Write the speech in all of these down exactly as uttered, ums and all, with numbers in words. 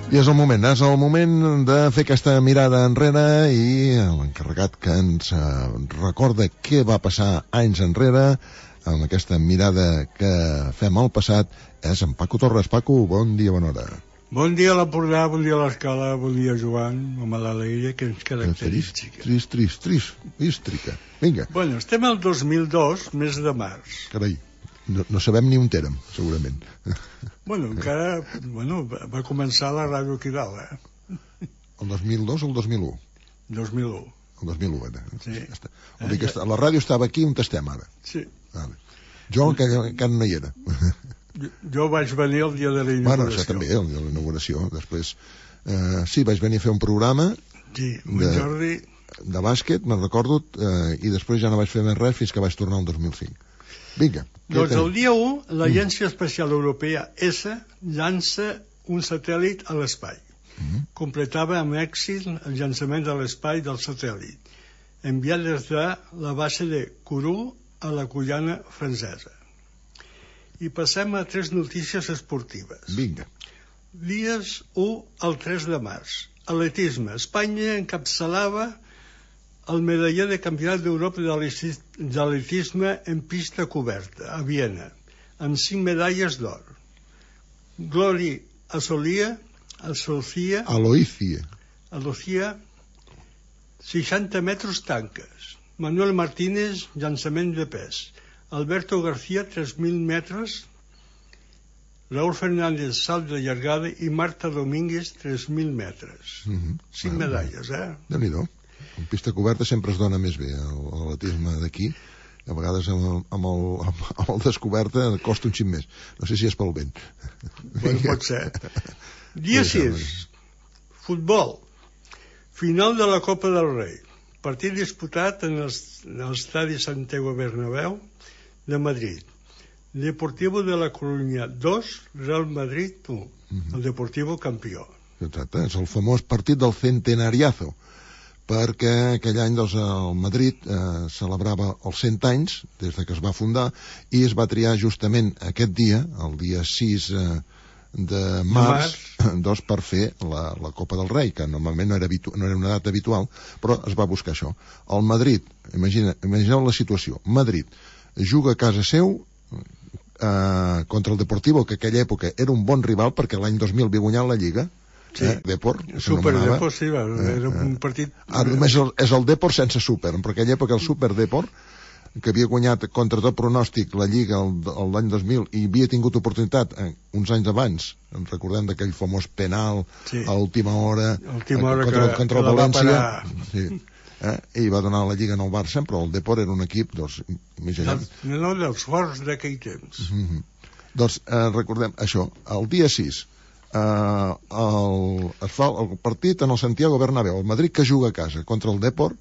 I és el moment, és el moment de fer aquesta mirada enrere i l'encarregat que ens recorda què va passar anys enrere amb aquesta mirada que fem al passat és en Paco Torres. Paco, bon dia, bona hora. Bon dia a l'Empordà, bon dia a l'Escala, bon dia Joan, amb l'alegria que ens caracteritza. Trist, trist, trist, hístrica. Vinga. Bueno, estem al dos mil dos, mes de març. Carai, no, no sabem ni on érem, segurament. Bueno, encara, bueno, va començar la ràdio aquí dalt, eh? El dos mil dos o el dos mil u? dos mil u. El dos mil u, era. Sí. Vol dir que la ràdio estava aquí on estem ara. Sí. Vale. Jo encara, encara no hi era. Jo, jo vaig venir el dia de la inauguració. Bueno, això també, el dia de la inauguració. Després, eh, sí, vaig venir a fer un programa sí, de, Jordi... de bàsquet, me'n recordo, eh, i després ja no vaig fer més res fins que vaig tornar el dos mil cinc. Vinga. Doncs el dia u, l'Agència Espacial Europea ESA llança un satèl·lit a l'espai. Mm-hmm. Completava amb èxit el llançament de l'espai del satèl·lit, enviat des de la base de Kourou a la Guyana francesa. I passem a tres notícies esportives. Vinga. Dies u al tres de març. Atletisme. Espanya encapçalava el medaller de Campionat d'Europa d'atletisme en pista coberta, a Viena, amb cinc medalles d'or. Glori Asolia, Asocia, Aloícia, Alocia, seixanta metres tanques. Manuel Martínez, llançament de pes. Alberto García, tres mil metres. Raúl Fernández, salt de llargada. I Marta Domínguez, tres mil metres. Mm-hmm. Cinc ah, medalles, eh? Déu-n'hi-do. En pista coberta sempre es dona més bé l'atletisme d'aquí. A vegades amb el, amb, el, amb el descoberta costa un xic més. No sé si és pel vent. Bueno, pot ser. Dia sis. Futbol. Final de la Copa del Rei. Partit disputat en l'estadi Santiago Bernabéu de Madrid. Deportivo de la Coruña dos, Real Madrid u. Mm-hmm. El Deportivo campió. Exacte, és el famós partit del centenariazo, perquè aquell any doncs, el Madrid eh, celebrava els cent anys des de que es va fundar i es va triar justament aquest dia, el dia sis eh, de març, doncs, per fer la, la Copa del Rei, que normalment no era, habitu no era una data habitual, però es va buscar això. El Madrid, imagina, imagineu la situació, Madrid juga a casa seu eh, contra el Deportivo, que aquella època era un bon rival perquè l'any dos mil havia guanyat la Lliga. Sí. Eh, Depor, Super Depor, sí, va, era un partit... Ara només el, és el Depor sense Super, però aquella època el Super Depor, que havia guanyat contra tot pronòstic la Lliga l'any dos mil i havia tingut oportunitat eh, uns anys abans, ens recordem d'aquell famós penal sí. a última hora, última hora contra, que, contra que el València, sí, eh, i va donar la Lliga en el Barça, però el Depor era un equip, doncs, imaginem... No, no, dels forts d'aquell temps. Mm-hmm. Doncs eh, recordem això, el dia sis, Uh, el, es fa el partit en el Santiago Bernabéu, el Madrid que juga a casa contra el Depor,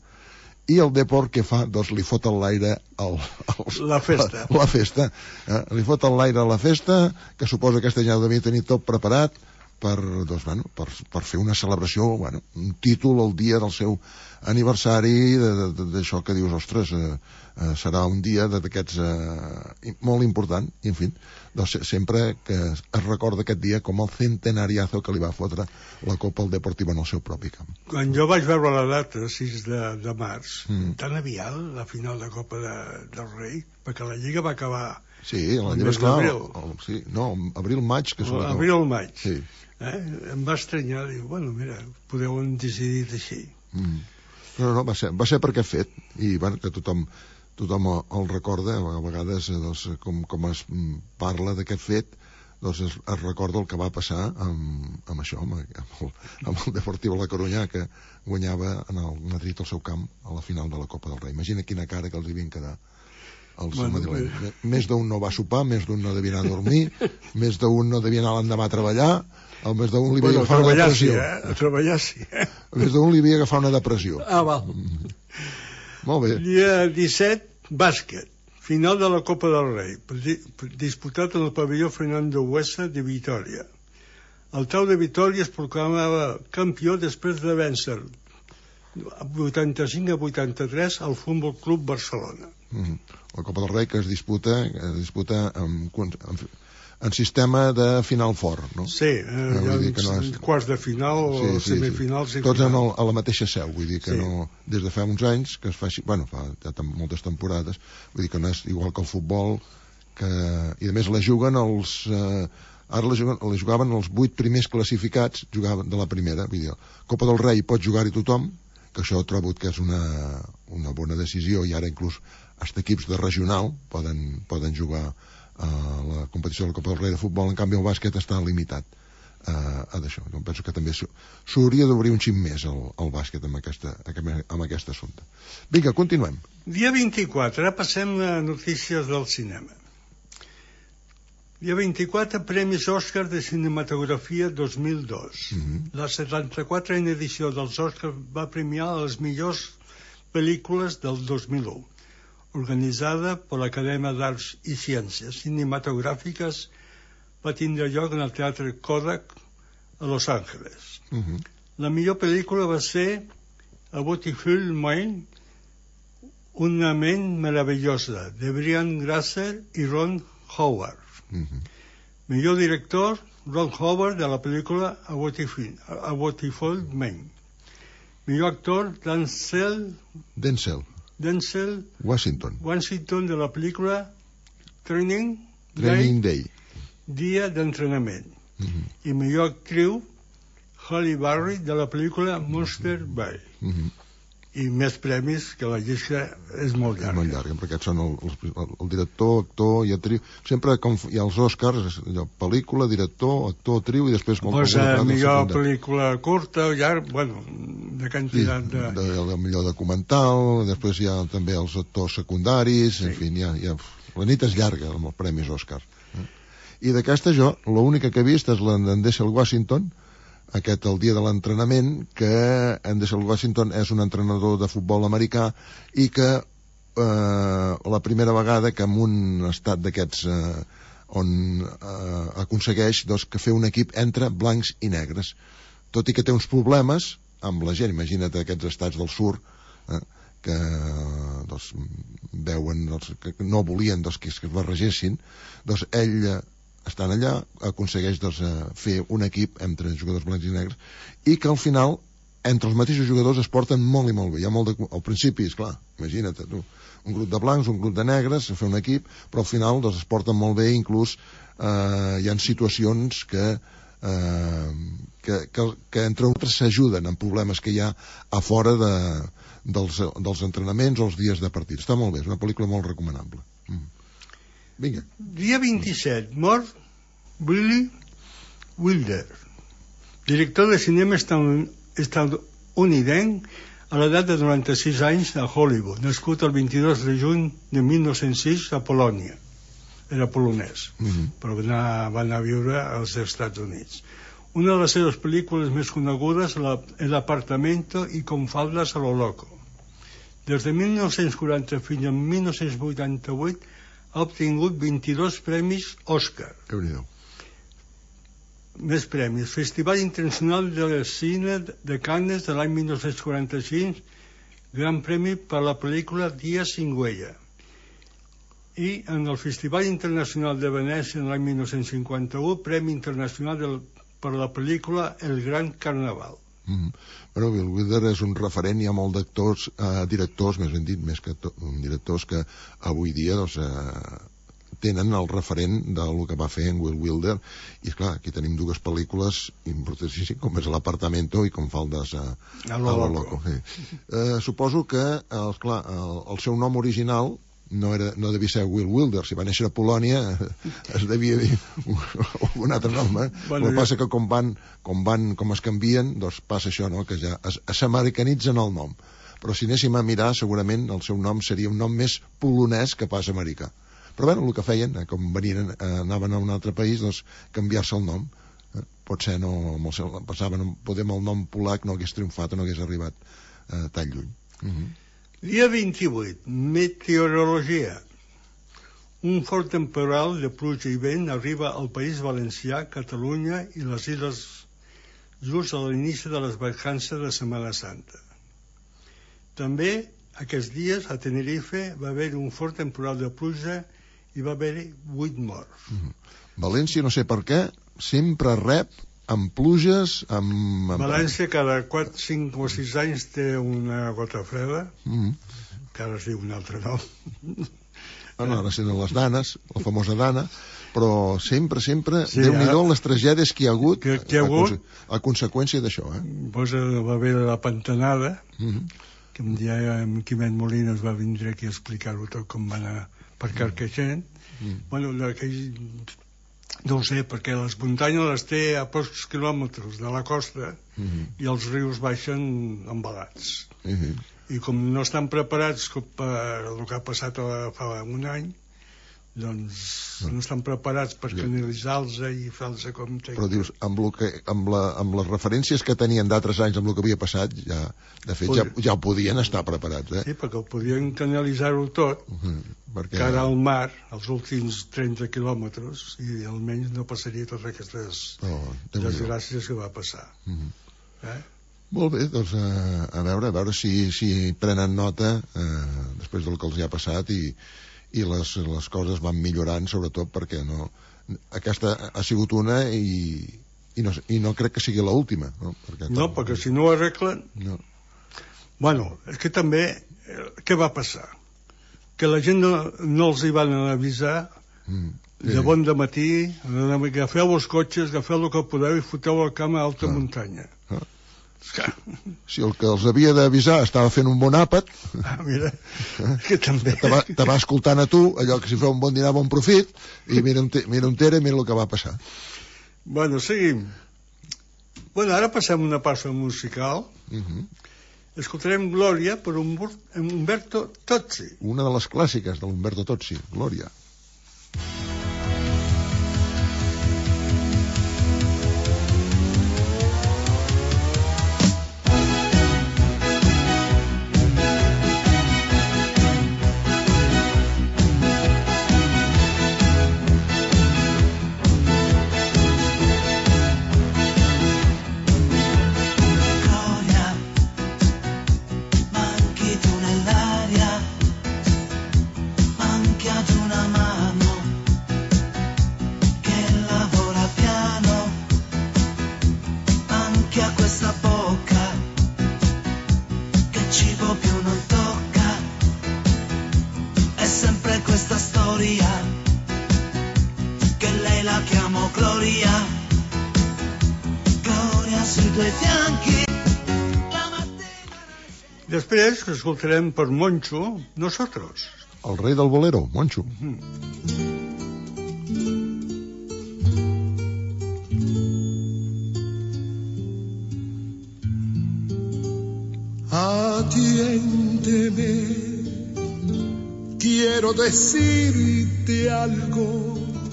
i el Depor que fa, doncs li fot al l'aire el, el, la festa, la, la festa. Uh, li fot al l'aire la festa, que suposa que aquesta ja devia tenir tot preparat per, doncs, bueno, per, per fer una celebració, bueno, un títol el dia del seu aniversari, d'això que dius, ostres, eh, eh, serà un dia d'aquests eh, molt important, i en fi, doncs sempre que es recorda aquest dia com el centenariazo que li va fotre la Copa al Deportivo en el seu propi camp. Quan jo vaig veure la data, sis de, de març, mm. tan aviat la final de Copa de, del Rei, perquè la Lliga va acabar sí, la Lliga va acabar sí, no, abril-maig que abril-maig sí. eh? Em va estranyar, diu, bueno, mira, podeu decidir així. Mm. No, no, va ser, va ser per aquest fet, i bueno, que tothom tothom el recorda, a vegades doncs, com, com es parla d'aquest fet, doncs es, es recorda el que va passar amb, amb això, amb, amb, el, amb el Deportivo La Coruña, que guanyava en el Madrid al seu camp a la final de la Copa del Rei. Imagina quina cara que els hi havien quedar els bueno, madrilenys. Eh... Més d'un no va sopar, més d'un no devia anar a dormir, més d'un no devia anar l'endemà a treballar, el més d'un li havia bueno, agafar una depressió. Sí, eh? A treballar sí, eh? El més d'un li havia agafar una depressió. Ah, val. Mm. Molt bé. Dia disset, bàsquet. Final de la Copa del Rei, disputat en el pavelló Fernando Buesa de Vitoria. El Tau de Vitoria es proclamava campió després de vèncer vuitanta-cinc a vuitanta-tres al Futbol Club Barcelona. Mm-hmm. La Copa del Rei que es disputa, que es disputa amb, amb, en sistema de final fort, no? Sí, eh, eh, hi ha dir que no és... quarts de final o sí, sí, semifinals sí. i Tots final. en el, a la mateixa seu, vull dir que Sí. no... Des de fa uns anys que es fa així, bueno, fa ja tem- moltes temporades, vull dir que no és igual que el futbol, que... i a més la juguen els... Eh, ara la, juguen, la jugaven els vuit primers classificats, jugaven de la primera, vull dir, Copa del Rei pot jugar-hi tothom, que això trobo que és una, una bona decisió, i ara inclús hasta equips de regional poden, poden jugar a la competició de la Copa del Rei de futbol. En canvi el bàsquet està limitat a, a d'això. Jo penso que també s'hauria d'obrir un xic més el, el bàsquet amb, aquesta, amb aquest assumpte. Vinga, continuem. Dia vint-i-quatre, ara passem a notícies del cinema. Dia vint-i-quatre, Premis Òscar de Cinematografia dos mil dos. Mm-hmm. La setanta-quatrena edició dels Òscars va premiar les millors pel·lícules del dos mil u, organitzada per l'Acadèmia d'Arts i Ciències Cinematogràfiques, va tindre lloc en el Teatre Kodak a Los Angeles. Mm-hmm. La millor pel·lícula va ser A Beautiful Mind, una ment meravellosa, de Brian Grazer i Ron Howard. Mm-hmm. Millor director, Ron Howard, de la pel·lícula A Beautiful, A Beautiful Mind. Millor actor, Denzel, Denzel Denzel Washington, Washington, de la pel·lícula Training, Training Day, Dia d'entrenament. mm-hmm. I millor actriu, Halle Berry, de la pel·lícula Monster Bay. Mm-hmm. I més premis, que la llista és molt És llarga. molt llarg, perquè aquests són el, el, el director, actor i actriu. Sempre com hi ha els Oscars, allò, pel·lícula, director, actor, actriu, i després molt Pues, eh, millor pel·lícula curta o llarg, bueno, de quantitat sí, de... de, de millor documental, després hi ha també els actors secundaris, sí. En fi, hi ha, hi ha... la nit és llarga amb els premis Oscar. Eh? I d'aquesta jo, l'única que he vist és la d'en Denzel Washington, aquest el dia de l'entrenament, que en Denzel Washington és un entrenador de futbol americà i que eh, la primera vegada que en un estat d'aquests eh, on eh, aconsegueix doncs, que fer un equip entre blancs i negres, tot i que té uns problemes amb la gent. Imagina't aquests estats del sud eh, que doncs, veuen doncs, que no volien doncs, que es barregessin, doncs ell eh, estan allà, aconsegueix doncs, fer un equip entre jugadors blancs i negres, i que al final entre els mateixos jugadors es porten molt i molt bé. Hi ha molt de... Al principi, esclar, imagina't tu, un grup de blancs, un grup de negres, a fer un equip, però al final doncs, es porten molt bé, inclús eh, hi ha situacions que, eh, que, que, que entre altres s'ajuden en problemes que hi ha a fora de, dels, dels entrenaments o els dies de partit. Està molt bé, és una pel·lícula molt recomanable. Mm. Vinga. Dia vint-i-set, mor Billy Wilder, director de cinema estatunidenc a l'edat de noranta-sis anys a Hollywood, nascut el vint-i-dos de juny de mil nou-cents sis a Polònia. Era polonès, mm-hmm. però va anar, va anar a viure als Estats Units. Una de les seves pel·lícules més conegudes és l'Apartamento i Con faldas a lo loco. Des de mil nou-cents quaranta fins a mil nou-cents vuitanta-vuit ha obtingut vint-i-dos premis Òscar. Déu-n'hi-do. Més premis. Festival Internacional de Cine de Cannes de l'any mil nou-cents quaranta-cinc, Gran Premi per la pel·lícula Dia sin huella. I en el Festival Internacional de Venècia de l'any mil nou-cents cinquanta-u, Premi Internacional del, per la pel·lícula El Gran Carnaval. Mm-hmm. Bueno, Bill Wilder és un referent, hi ha molt d'actors, eh, directors, més ben dit, més que to, directors que avui dia doncs, eh, tenen el referent del que va fer en Will Wilder, i esclar, aquí tenim dues pel·lícules importantíssimes, com és l'Apartamento i Com faldes a, a lo a lo loco. loco. Sí. Eh, suposo que eh, esclar, el, el seu nom original no, era, no devia ser Will Wilder. Si va néixer a Polònia es devia dir un altre nom, eh? Bueno, el que passa que com van, com van, com es canvien, doncs passa això, no? Que ja s'americanitzen el nom. Però si anéssim a mirar, segurament el seu nom seria un nom més polonès que pas americà. Però bueno, el que feien, eh, com venien, eh, anaven a un altre país, doncs canviar-se el nom. Eh? Potser no, amb el seu, passaven, poder amb el nom polac no hagués triomfat o no hagués arribat eh, tan lluny. Uh-huh. Dia vint-i-vuit, meteorologia. Un fort temporal de pluja i vent arriba al País Valencià, Catalunya i les Illes just a l'inici de les vacances de Setmana Santa. També aquests dies a Tenerife va haver un fort temporal de pluja hi va haver-hi vuit morts. Mm. València, no sé per què, sempre rep amb pluges, amb... amb... València cada quatre, cinc o sis anys té una gota freda, Mm. que ara es diu un altre nom. Bueno, ara sent les danes, la famosa dana, però sempre, sempre, Sí, Déu-n'hi-do ara- les tragèdies que hi ha hagut, Que- que hi ha a, hagut. conse- a conseqüència d'això, eh? Pues eh, va haver la pantanada, Mm. que un dia en Quimet Molines va vindre aquí a explicar-ho tot com va anar per Carcaixent. Mm. Bueno, d'aquell... No ho sé, perquè les muntanyes les té a pocs quilòmetres de la costa Mm. i els rius baixen embalats. Mm. I com no estan preparats com per el que ha passat a- fa un any, doncs no estan preparats per Ja. canalitzar-los i fer-los com té. Però dius, amb, lo que, amb, la, amb les referències que tenien d'altres anys amb el que havia passat, ja, de fet, ja, ja ho podien estar preparats, eh? Sí, perquè ho podien canalitzar-ho tot Mm. Perquè... cara al mar, els últims trenta quilòmetres, i almenys no passaria totes aquestes Però, Déu-n'hi-do. desgràcies que va passar. Mm. Eh? Molt bé, doncs eh, a veure, a veure si, si prenen nota eh, després del que els hi ha passat i, i les, les coses van millorant, sobretot perquè no, aquesta ha sigut una i, i, no, i no crec que sigui l'última, no? Perquè, No, perquè si no ho arreglen... no. Bueno, és que també, eh, què va passar? Que la gent no, no els hi van avisar Mm. de bon de matí, agafeu els cotxes, agafeu el que podeu i foteu al camp a alta Ah. muntanya. Ah. Que, Si el que els havia d'avisar estava fent un bon àpat, ah, mira, que també... te va, te va escoltant a tu, allò que si feu un bon dinar, bon profit, i mira on, te, mira on era i mira el que va passar. Bueno, seguim. Bueno, ara passem una passa musical. Mm -hmm. Escoltarem Glòria per Humber- Umberto Tozzi. Una de les clàssiques de l'Umberto Tozzi, Glòria. Gloria, manchi tu nell'aria, manchi ad una mano che lavora piano, anche a questa bocca che cibo più non tocca, è sempre questa storia che lei la chiamo Gloria, Gloria sui tuoi fianchi. Després escoltarem per Moncho, Nosotros. El rei del bolero, Moncho. Atiéndeme, quiero decirte algo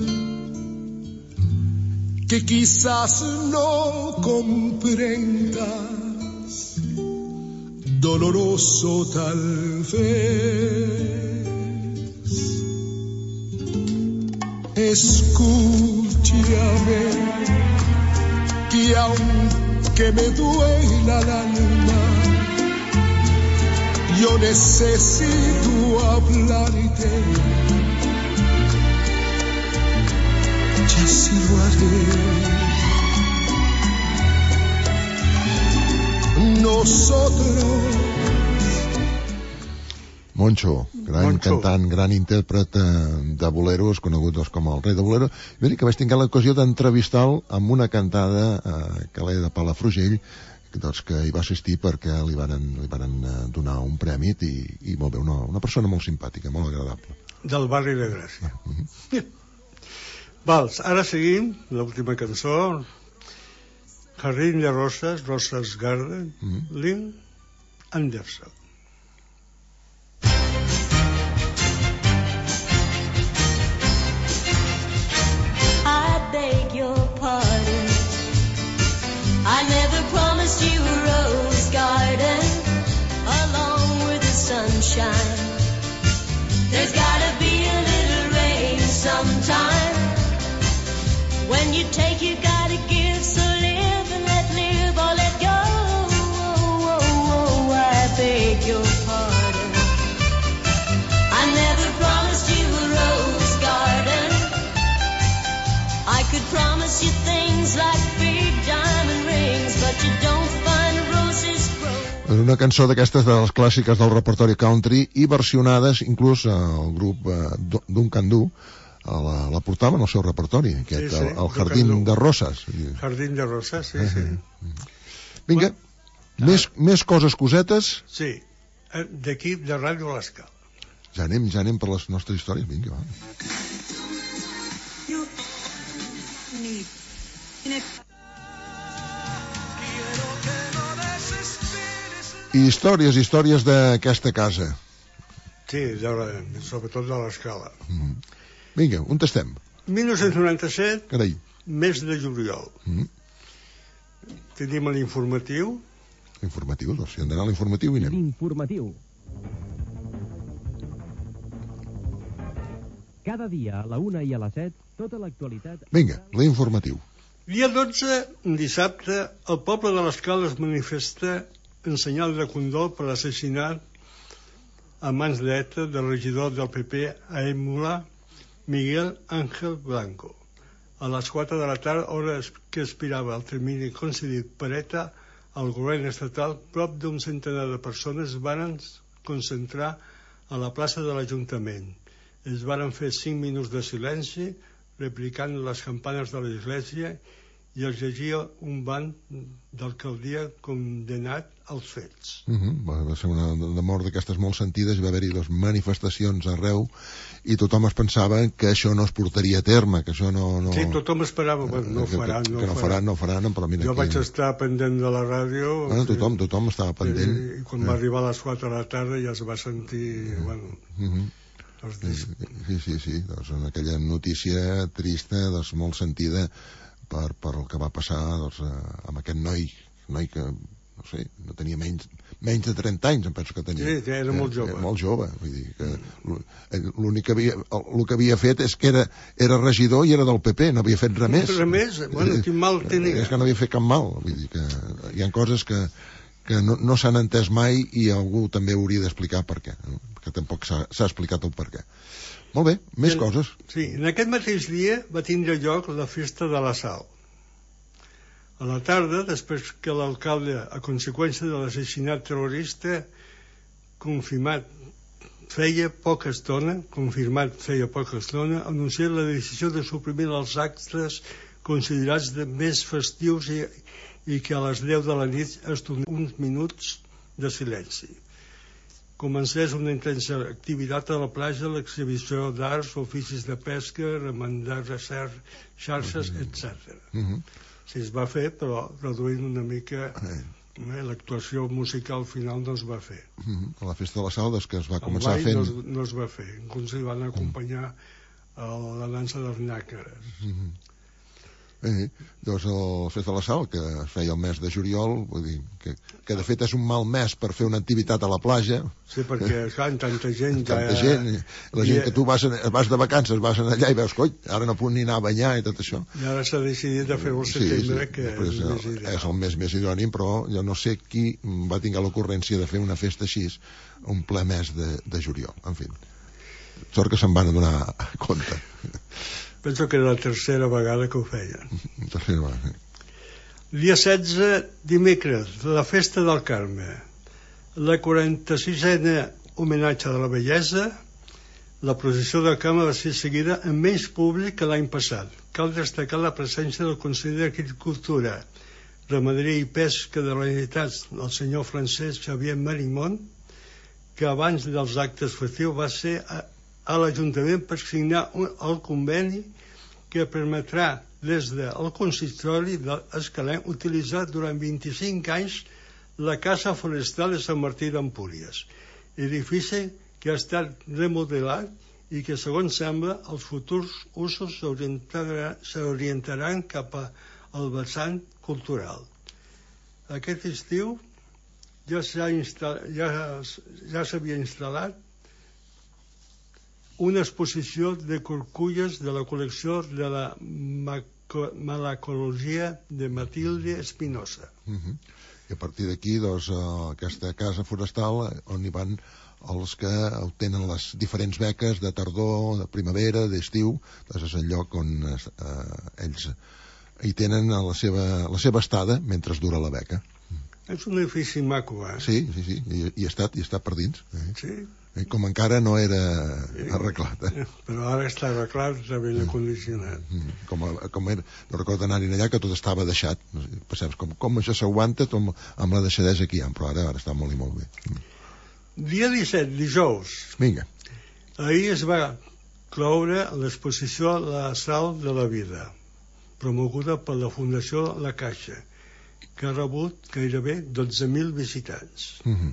que quizás no comprendas, doloroso tal vez. Escúchame, que aunque me duela el alma, yo necesito hablarte, y así lo haré. Nosotros. Moncho, gran Moncho. cantant, gran intèrpret eh, de boleros, conegut doncs, com el rei de bolero. Mira que vaig tenir l'ocasió d'entrevistar-lo amb una cantada eh, que l'he de Palafrugell, que, doncs, que hi va assistir perquè li van, li van eh, donar un prèmit i, i molt bé, una, una persona molt simpàtica, molt agradable. Del barri de Gràcia. Vals, ara seguim l'última cançó, Jardín de Roses, Roses Garden, Mhm. Lynn Anderson. I beg your pardon. I never promised you a rose garden along with the sunshine. There's gotta be a little rain sometime. When you take, you gotta give. So live and let live or let go. Oh, oh, oh, I beg your pardon. I never promised you a rose garden una cançó d'aquestes de les clàssiques del repertori country i versionades inclús el grup eh, Duncan Du la, la portava en el seu repertori, aquest, sí, sí, el, el Jardín de Roses. Jardín de Roses, sí, sí. Vinga, bueno, més, ah, més coses cosetes. Sí, d'equip de Ràdio L'Escala. Ja anem, ja anem per les nostres històries, vinga, va. I històries, històries d'aquesta casa. Sí, de, sobretot de l'Escala. Mm. Vinga, on estem? mil nou-cents noranta-set, Carai. mes de juliol. Mm. Tenim l'informatiu. Informatiu, doncs, si hem d'anar a l'informatiu i anem. Informatiu. Cada dia a la una i a les set, tota l'actualitat... Vinga, l'informatiu. Dia dotze, dissabte, el poble de l'Escala es manifesta en senyal de condol per l'assassinat a mans d'Eta del regidor del P P a Émula, Miguel Ángel Blanco. A les quatre de la tarda, hora que expirava el termini concedit per Eta, el govern estatal, prop d'un centenar de persones varen concentrar a la plaça de l'Ajuntament. Es varen fer cinc minuts de silenci, replicant les campanes de l'església, i es llegia un ban d'alcaldia condenat als fets. Uh -huh. Va ser una de mort d'aquestes molt sentides, va haver-hi les manifestacions arreu i tothom es pensava que això no es portaria a terme, que això no... no... Sí, tothom esperava, bueno, no ho faran, que, no, que no faran, no faran, però mira... Jo aquí... vaig estar pendent de la ràdio... Bueno, tothom, tothom estava pendent. I, i quan eh. va arribar a les quatre de la tarda ja es va sentir, uh -huh. bueno... Uh -huh. Sí, sí, sí, sí. Doncs aquella notícia trista, doncs, molt sentida per, per el que va passar doncs, amb aquest noi, noi que, no sé, no tenia menys, menys de trenta anys, em penso que tenia. Sí, era molt jove. Era molt jove, vull dir que l'únic que havia, el que havia fet és que era, era regidor i era del P P, no havia fet res més. Res més? Bueno, quin mal tenia. És que no havia fet cap mal, vull dir que hi ha coses que que no, no s'han entès mai i algú també hauria d'explicar per què, no? Perquè tampoc s'ha explicat el per què. Molt bé, més en, coses. Sí, en aquest mateix dia va tindre lloc la festa de la Sal. A la tarda, després que l'alcalde, a conseqüència de l'assassinat terrorista confirmat feia poca estona, confirmat feia poca estona, anunciat la decisió de suprimir els actes considerats de més festius i i que a les deu de la nit es donin uns minuts de silenci. Comencés una intensa activitat a la platja, l'exhibició d'arts, oficis de pesca, remandar de xarxes, etcètera. Uh -huh. Sí, es va fer, però reduint una mica... Eh, l'actuació musical final no es va fer. Uh -huh. A la festa de la Sal, doncs, que es va començar fent... No es, no es va fer. Inclús hi van acompanyar a la dansa dels nàqueres. Uh -huh. Eh, doncs el Festa de la Sal, que es feia el mes de juliol, vull dir que, que de fet és un mal mes per fer una activitat a la platja. Sí, perquè clar, tanta gent tanta ja... gent, la gent que tu vas, vas de vacances, vas allà i veus, coi, ara no puc ni anar a banyar i tot això. I ara s'ha decidit de fer-ho al setembre, sí, sí. que Després, és, més ideal. és el mes més idònim, però jo no sé qui va tinguer l'ocurrència de fer una festa així un ple mes de, de juliol, en fi. Sort que se'n van adonar compte. Penso que era la tercera vegada que ho feien. Tercera vegada. Dia setze, dimecres, la festa del Carme. La quaranta-sisena homenatge de la bellesa. La processió del Carme va ser seguida amb menys públic que l'any passat. Cal destacar la presència del conseller d'Agricultura, Ramaderia i Pesca de la Generalitat, el senyor Francesc Xavier Marimón, que abans dels actes festius va ser a, a l'Ajuntament per signar un, el conveni que permetrà des del consistori d'Escalent utilitzar durant vint-i-cinc anys la Casa Forestal de Sant Martí d'Empúries, edifici que ha estat remodelat i que, segons sembla, els futurs usos s'orientaran cap al vessant cultural. Aquest estiu ja s'havia instal·lat, ja, ja s'havia instal·lat una exposició de corculles de la col·lecció de la malacologia de Matilde Espinosa. Uh -huh. I a partir d'aquí, doncs, aquesta casa forestal on hi van els que obtenen les diferents beques de tardor, de primavera, d'estiu, doncs és el lloc on eh, ells hi tenen la seva, la seva estada mentre dura la beca. És un edifici maco, eh? Sí, sí, sí, i, i, està, i està per dins. Eh? Sí. I com encara no era arreglat. Eh? Però ara està arreglat, està ben acondicionat. Mm. Com, com era, no recordo anar-hi allà, que tot estava deixat. No sé, pensem, com, com això s'aguanta amb, amb la deixadesa que hi ha, però ara, ara està molt i molt bé. Mm. Dia disset, dijous. Vinga. Ahir es va cloure l'exposició La Sal de la Vida, promoguda per la Fundació La Caixa, que ha rebut gairebé dotze mil visitants. Mm-hmm.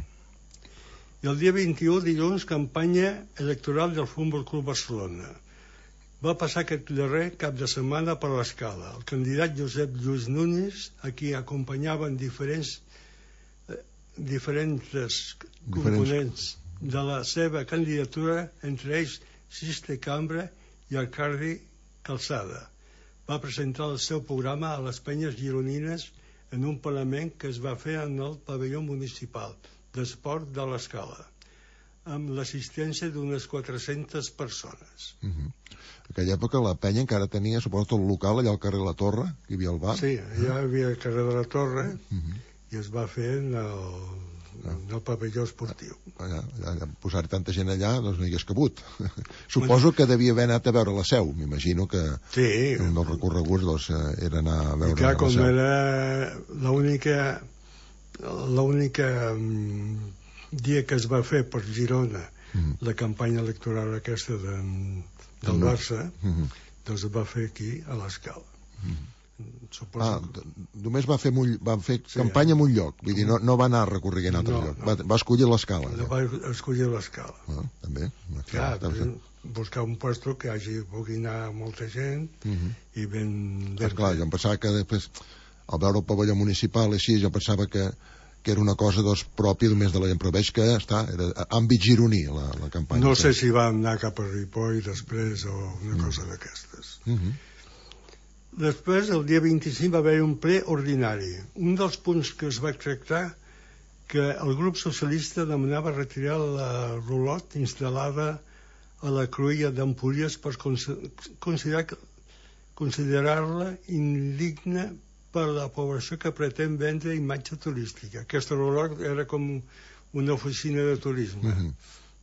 I el dia vint-i-u, dilluns, campanya electoral del Futbol Club Barcelona. Va passar aquest darrer cap de setmana per l'Escala. El candidat Josep Lluís Núñez, a qui acompanyaven diferents, eh, diferents components de la seva candidatura, entre ells Siste Cambra i Arcadi Calçada. Va presentar el seu programa a les penyes gironines en un parlament que es va fer en el pavelló municipal d'esport de l'Escala, amb l'assistència d'unes quatre-centes persones. Mm-hmm. En aquella època la penya encara tenia, suposo, tot el local allà al carrer La Torre, que hi havia el bar. Sí, allà hi havia el carrer de la Torre, Mm-hmm. i es va fer en el, en el pavelló esportiu. Allà, allà, posar tanta gent allà, doncs no hi hagués cabut. Suposo que devia haver anat a veure la Seu, m'imagino que Sí. un dels recorreguts doncs, era anar a veure I clar, la com Seu. era l'única l'única um, dia que es va fer per Girona Mm. la campanya electoral aquesta de, del No. Barça, Mm-hmm. doncs es va fer aquí a l'Escala. Suposo Ah, que... d- només va fer, un, va fer Sí. campanya en un lloc, vull dir, no, no va anar recorrent a altre No, lloc, no. va, va escollir l'Escala. No va escollir l'Escala. Ah, també. Clar, Està bé. buscar un puesto que hagi pugui anar molta gent Mhm. i ben... Ah, clar, jo em pensava que després, al veure el pavelló municipal així, jo pensava que, que era una cosa doncs, pròpia només de la gent, però veig que està, era àmbit gironí la, la campanya. No sé si va anar cap a Ripoll després o una Mm. cosa d'aquestes. Mhm. Després, el dia vint-i-cinc, va haver un ple ordinari. Un dels punts que es va tractar que el grup socialista demanava retirar la rulot instal·lada a la cruïlla d'Empúries per considerar considerar-la indigna per la població que pretén vendre imatge turística. Aquesta rulot era com una oficina de turisme. Mhm.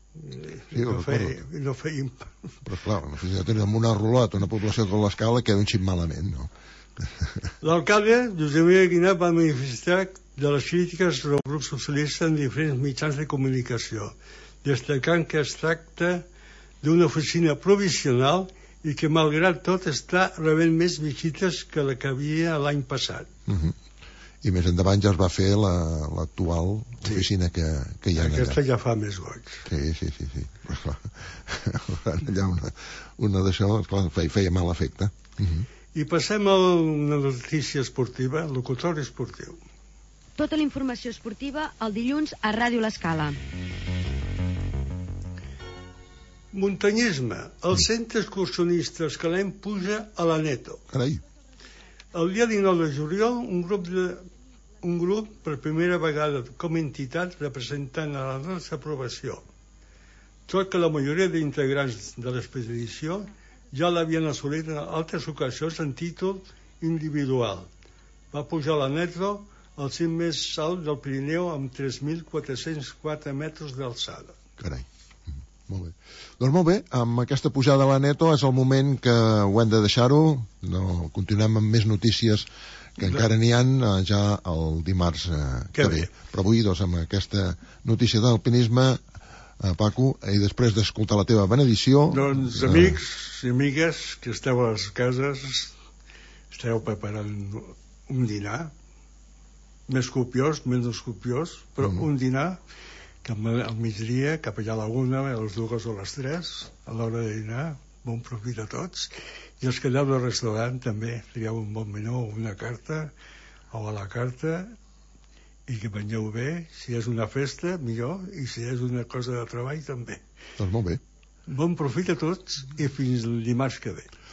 I no, ho feia, recordo. i no feia... Però clar, si ja tenim una rulota, una població com l'Escala, queda un xip malament, no? L'alcalde, Josep Maria Guinat, va manifestar de les crítiques del grup socialista en diferents mitjans de comunicació, destacant que es tracta d'una oficina provisional i que, malgrat tot, està rebent més visites que la que havia l'any passat. Mhm. I més endavant ja es va fer la- l'actual Sí. oficina que, que hi ha Aquesta allà. ja fa més goig. Sí, sí, sí, sí. Però, clar, allà una, una d'això, esclar, feia, feia mal efecte. Mhm. I passem a una notícia esportiva, locutori esportiu. Tota la informació esportiva el dilluns a Ràdio L'Escala. Muntanyisme. El centre excursionista escalent puja a l'Aneto. Carai. El dia dinou de juliol, un grup, de, un grup per primera vegada com a entitat representant a la nostra aprovació. Tot que la majoria d'integrants de l'expedició ja l'havien assolit en altres ocasions en títol individual. Va pujar a l'Aneto al cim més alt del Pirineu amb tres mil quatre-cents quatre metres d'alçada. Carai. Mhm. Molt bé. Doncs molt bé, amb aquesta pujada a la Neto és el moment que ho hem de deixar-ho. No, continuem amb més notícies que encara n'hi ha eh, ja el dimarts eh, que, Que ve. bé. Però avui, doncs, amb aquesta notícia d'alpinisme, eh, Paco, i després d'escoltar la teva benedició... Doncs, eh, amics i amigues que esteu a les cases, esteu preparant un dinar, més copiós, menys copiós, però Mhm. un dinar que al migdia, cap allà a la una, a les dues o a les tres, a l'hora de dinar, bon profit a tots. I els que aneu al restaurant també trieu un bon menú, una carta, o a la carta, i que mengeu bé. Si és una festa, millor, i si és una cosa de treball, també. Doncs molt bé. Bon profit a tots i fins el dimarts que ve.